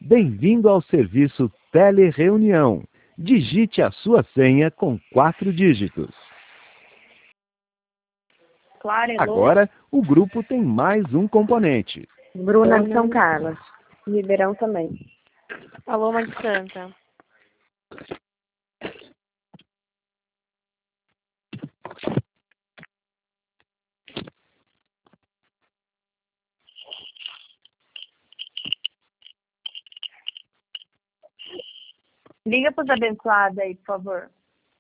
Bem-vindo ao serviço Telereunião. Digite a sua senha com 4 dígitos. Claro, hello. Agora, o grupo tem mais um componente. Bruna de São Carlos. Ribeirão também. Alô, Mãe de Santa. Liga para os abençoados aí, por favor.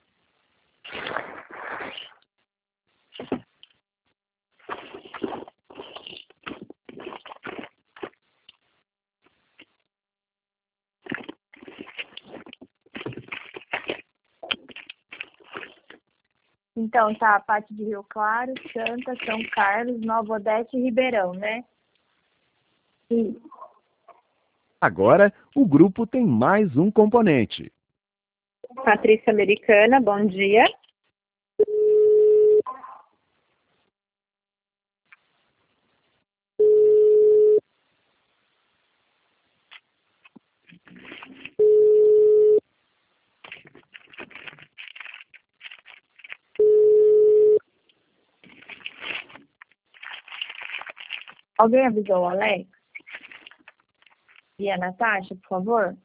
Então, tá a parte de Rio Claro, Santa, São Carlos, Nova Odete e Ribeirão, né? Sim. Agora, o grupo tem mais um componente. Patrícia Americana, bom dia. Alguém avisou o Alex? E a Natasha, por favor?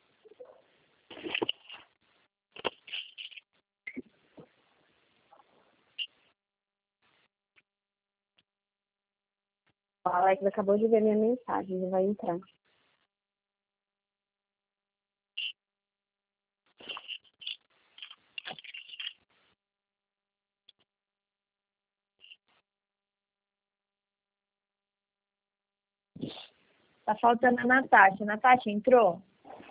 O Alex acabou de ver minha mensagem, ele vai entrar. Tá faltando a Natasha. Natasha entrou?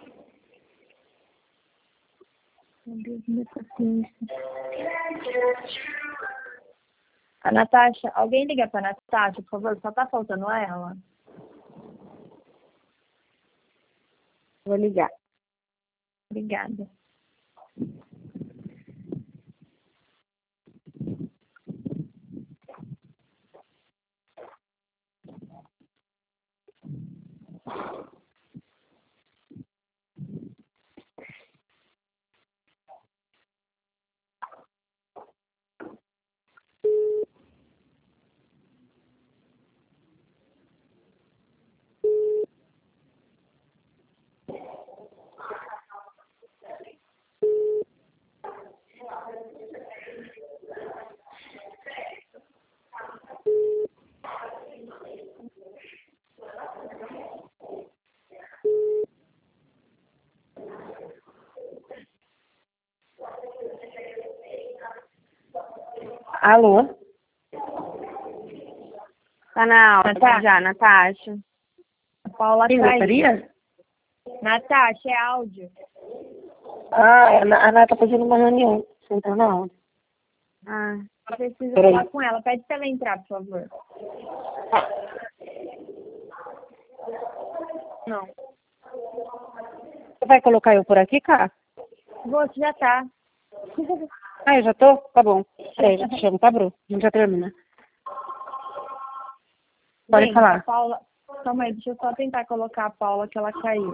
Meu Deus, minha paciência. A Natasha, alguém liga pra Natasha, por favor? Só tá faltando ela. Vou ligar. Obrigada. Alô? Tá na aula Natasha? já, Natasha. A Paula Quem caiu. gostaria? Natasha, é áudio. Ah, a Nath tá fazendo uma reunião. Você entrou na aula. Ah, Precisa peraí. falar com ela. Pede pra ela entrar, por favor. Não. Você vai colocar eu por aqui, cara? Você já tá. Ah, eu já tô? Tá bom. Peraí, já te chamo, tá, Bru? A gente já termina. Pode Gente, falar. a Paula... Calma aí, deixa eu só tentar colocar a Paula que ela caiu.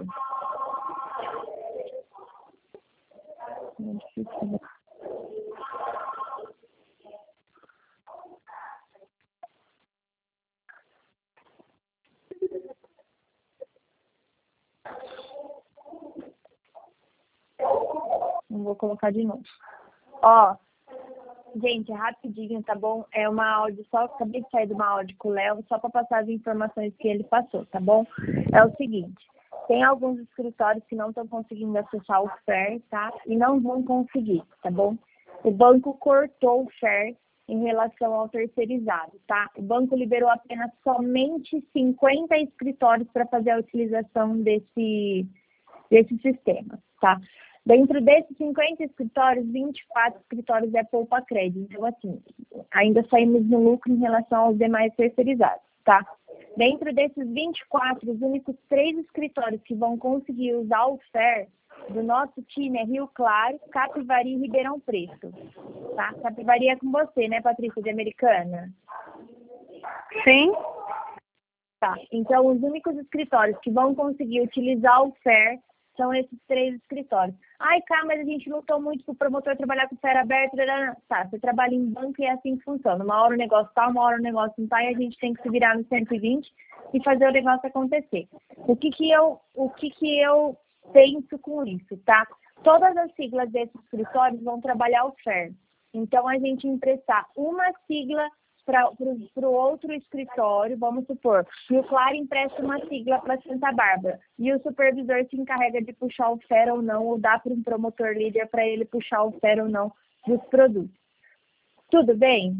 Não vou colocar de novo. Ó, gente, rapidinho, tá bom? É uma áudio só, acabei de sair de uma áudio com o Léo, só para passar as informações que ele passou, tá bom? É o seguinte, tem alguns escritórios que não estão conseguindo acessar o FER, tá? E não vão conseguir, tá bom? O banco cortou o FER em relação ao terceirizado, tá? O banco liberou apenas somente 50 escritórios para fazer a utilização desse sistema, tá? Dentro desses 50 escritórios, 24 escritórios é poupa crédito. Então, assim, ainda saímos no lucro em relação aos demais terceirizados, tá? Dentro desses 24, os únicos 3 escritórios que vão conseguir usar o FER do nosso time é Rio Claro, Capivari e Ribeirão Preto, tá? Capivari é com você, né, Patrícia, de Americana? Sim. Tá, então os únicos escritórios que vão conseguir utilizar o FAIR são esses 3 escritórios. Ai, cara, mas a gente lutou muito para o promotor trabalhar com o FAIR aberto. Tá, você trabalha em banco e é assim que funciona. Uma hora o negócio tá, uma hora o negócio não tá, e a gente tem que se virar no 120 e fazer o negócio acontecer. O que que eu penso com isso, tá? Todas as siglas desses escritórios vão trabalhar o FAIR. Então, a gente emprestar uma sigla para o outro escritório, vamos supor, e o Claro empresta uma sigla para Santa Bárbara, e o supervisor se encarrega de puxar o FAIR ou não, ou dá para um promotor líder para ele puxar o FAIR ou não dos produtos. Tudo bem?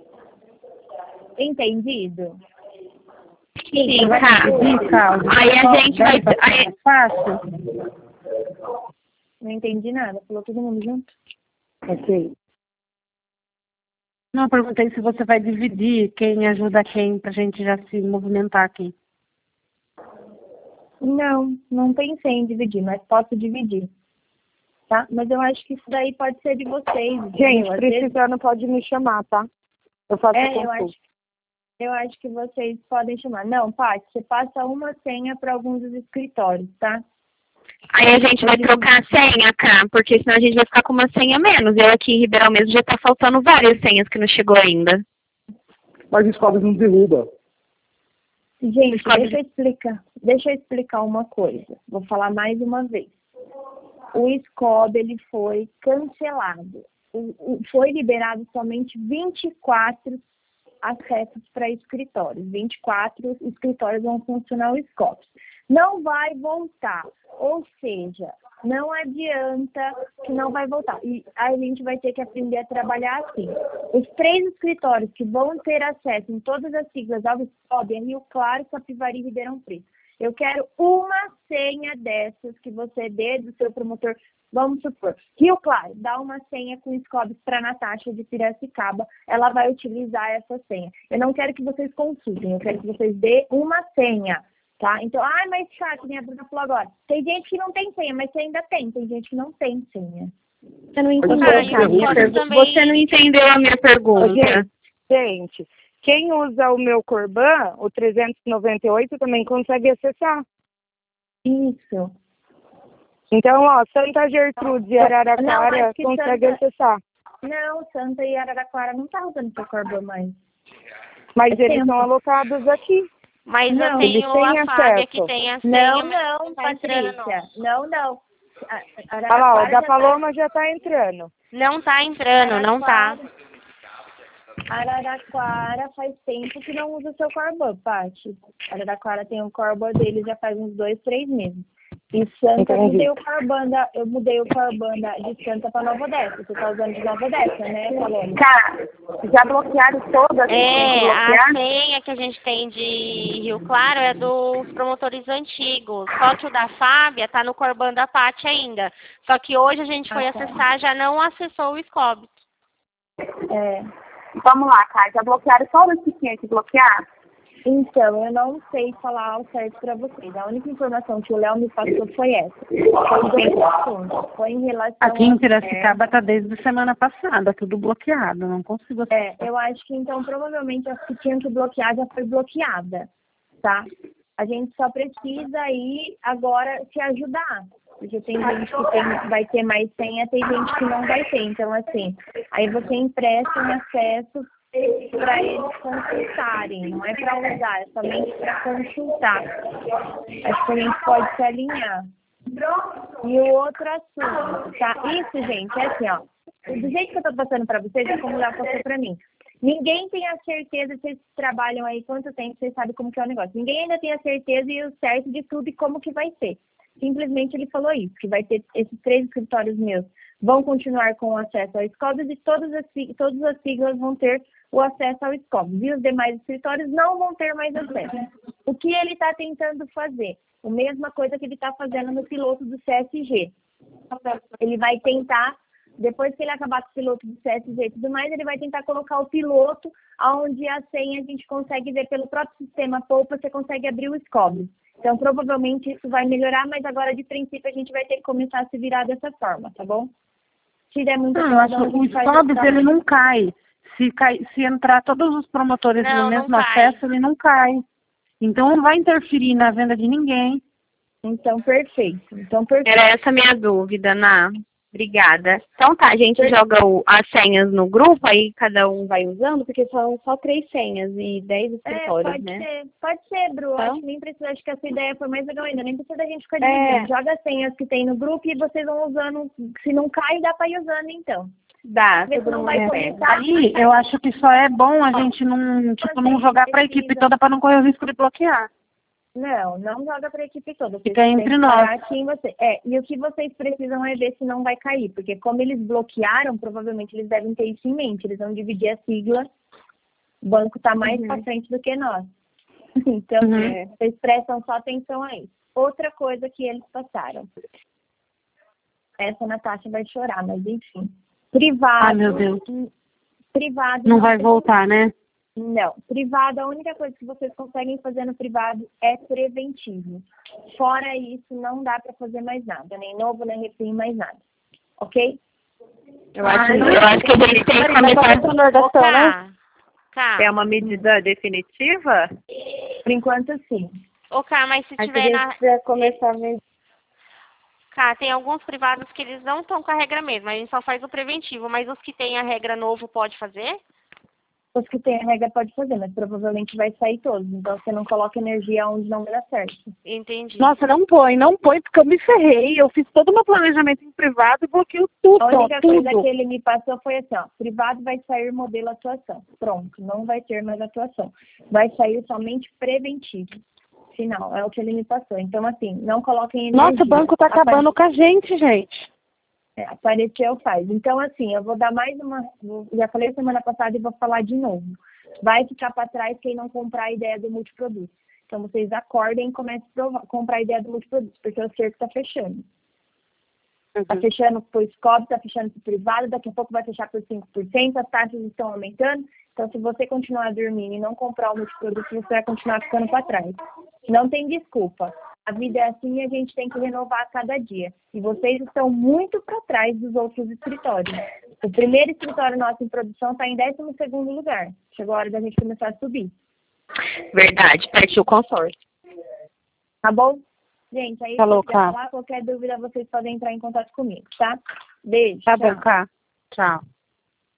Entendido? Sim, tá. Aí a gente vai... Aí... Fácil. Não entendi nada, falou todo mundo junto? Ok. Não, eu perguntei se você vai dividir quem ajuda quem, pra gente já se movimentar aqui. Não pensei em dividir, mas posso dividir. Tá? Mas eu acho que isso daí pode ser de vocês. Gente, precisando pode me chamar, tá? Eu faço consulta. Eu acho que vocês podem chamar. Não, Paty, você passa uma senha para alguns dos escritórios, tá? Aí a gente vai trocar a senha, Cá, porque senão a gente vai ficar com uma senha menos. Eu aqui em Ribeirão mesmo já tá faltando várias senhas que não chegou ainda. Mas o Scobs não derruba. Gente, deixa eu explicar uma coisa. Vou falar mais uma vez. O SCOB, ele foi cancelado. Foi liberado somente 24 acessos para escritórios. 24 escritórios vão funcionar o SCOB. Não vai voltar. Ou seja, não adianta que não vai voltar. E a gente vai ter que aprender a trabalhar assim. Os 3 escritórios que vão ter acesso em todas as siglas ao SCOB é Rio Claro, Capivari e Ribeirão Preto. Eu quero uma senha dessas que você dê do seu promotor. Vamos supor, Rio Claro, dá uma senha com SCOB para a Natasha de Piracicaba. Ela vai utilizar essa senha. Eu não quero que vocês consultem, eu quero que vocês dêem uma senha. Tá? Então, mas chato, minha Bruna falou agora. Tem gente que não tem senha, mas você ainda tem. Tem gente que não tem senha. Você não entendeu a minha pergunta. Gente, quem usa o meu Corban, o 398, também consegue acessar. Isso. Então, Santa Gertrude e Araraquara conseguem acessar. Não, Santa e Araraquara não tá usando seu Corban mais. Mas eles são alocados aqui. Mas eu tenho a Fábia que tem a senha. Não, Patrícia. Não. Olha lá, o da Paloma já tá entrando. Não tá entrando, não tá. Araraquara faz tempo que não usa o seu Corban, Paty. Araraquara tem o Corban dele já faz uns 2, 3 meses. E Santa, eu mudei o Corban de Santa para Nova Odessa. Você tá usando de Nova Odessa, né, Paloma? Tá, já bloquearam todas. A senha que a gente tem de Rio Claro é dos promotores antigos. Só que o da Fábia tá no Corban da Paty ainda. Só que hoje a gente foi acessar, já não acessou o SCOB. Vamos lá, Kai, já bloquearam só os que tinha que bloquear? Então, eu não sei falar ao certo para vocês. A única informação que o Léo me passou foi essa. Foi em relação aqui em Piracicaba tá desde a semana passada, tudo bloqueado, não consigo acessar. Eu acho que então provavelmente as que tinham que bloquear já foi bloqueada, tá? A gente só precisa aí agora se ajudar. Porque tem gente que vai ter mais senha, tem gente que não vai ter. Então, assim, aí você empresta um acesso para eles consultarem, não é para usar, é somente para consultar. Acho que a gente pode se alinhar. E o outro assunto, tá? Isso, gente, é assim, do jeito que eu tô passando para vocês, é como o Léo passou para mim. Ninguém tem a certeza, vocês trabalham aí quanto tempo, vocês sabem como que é o negócio. Ninguém ainda tem a certeza e o certo de tudo e como que vai ser. Simplesmente ele falou isso, que vai ter esses 3 escritórios meus vão continuar com o acesso ao SCOB e todas as siglas vão ter o acesso ao SCOB. E os demais escritórios não vão ter mais acesso. O que ele está tentando fazer? A mesma coisa que ele está fazendo no piloto do CSG. Ele vai tentar, depois que ele acabar com o piloto do CSG e tudo mais, ele vai tentar colocar o piloto onde a senha a gente consegue ver pelo próprio sistema Poupa, você consegue abrir o SCOB. Então, provavelmente isso vai melhorar, mas agora, de princípio, a gente vai ter que começar a se virar dessa forma, tá bom? Se der muita confusão, o SCOB, ele não cai. Se entrar todos os promotores no mesmo acesso, ele não cai. Então não vai interferir na venda de ninguém. Então, perfeito. Era essa a minha dúvida, Ana. Obrigada. Então tá, a gente joga as senhas no grupo, aí cada um vai usando, porque são só 3 senhas e 10 escritórios, né? Pode ser, Bru. Então? Acho que nem precisa, acho que essa ideia foi mais legal ainda. Nem precisa da gente ficar dividindo. Joga as senhas que tem no grupo e vocês vão usando. Se não cai, dá pra ir usando, então. Dá, Vê se não vai começar. Aí eu acho que só é bom a gente não jogar para a equipe toda para não correr o risco de bloquear. Não joga para a equipe toda. Fica entre nós. Aqui em você. E o que vocês precisam é ver se não vai cair, porque como eles bloquearam, provavelmente eles devem ter isso em mente. Eles vão dividir a sigla. O banco está mais para frente do que nós. Então, vocês prestam só atenção a isso. Outra coisa que eles passaram. Essa Natasha vai chorar, mas enfim. Privado. Ai, meu Deus. Privado. Não vai voltar, né? Não. Privado, a única coisa que vocês conseguem fazer no privado é preventivo. Fora isso, não dá para fazer mais nada. Nem novo, nem refém, mais nada. Ok? Eu acho que a gente tem que começar a É uma medida definitiva? Por enquanto, sim. Mas se tiver começar a ver. Tem alguns privados que eles não estão com a regra mesmo, a gente só faz o preventivo, mas os que têm a regra novo pode fazer? Os que têm a regra pode fazer, mas provavelmente vai sair todos. Então você não coloca energia onde não vai dar certo. Entendi. Nossa, não põe, porque eu me ferrei. Eu fiz todo o meu planejamento em privado e bloqueei tudo. A única coisa que ele me passou foi assim, privado vai sair modelo atuação. Pronto, não vai ter mais atuação. Vai sair somente preventivo. Final, é o que ele me passou. Então, assim, não coloquem energia. Nossa, o banco tá acabando com a gente. Apareceu, faz. Então, assim, eu vou dar mais uma... Já falei semana passada e vou falar de novo. Vai ficar para trás quem não comprar a ideia do multiproduto. Então, vocês acordem e comecem a comprar a ideia do multiproduto, porque o cerco está fechando. Está fechando por SCOB, está fechando por privado, daqui a pouco vai fechar por 5%, as taxas estão aumentando. Então, se você continuar dormindo e não comprar o multiproduto, você vai continuar ficando para trás. Não tem desculpa. A vida é assim e a gente tem que renovar a cada dia. E vocês estão muito para trás dos outros escritórios. O primeiro escritório nosso em produção está em 12º lugar. Chegou a hora da gente começar a subir. Verdade, partiu o consórcio. Tá bom? Gente, aí Falou, se quiser falar, qualquer dúvida, vocês podem entrar em contato comigo, tá? Beijo. Tá bom, Cá. Tchau.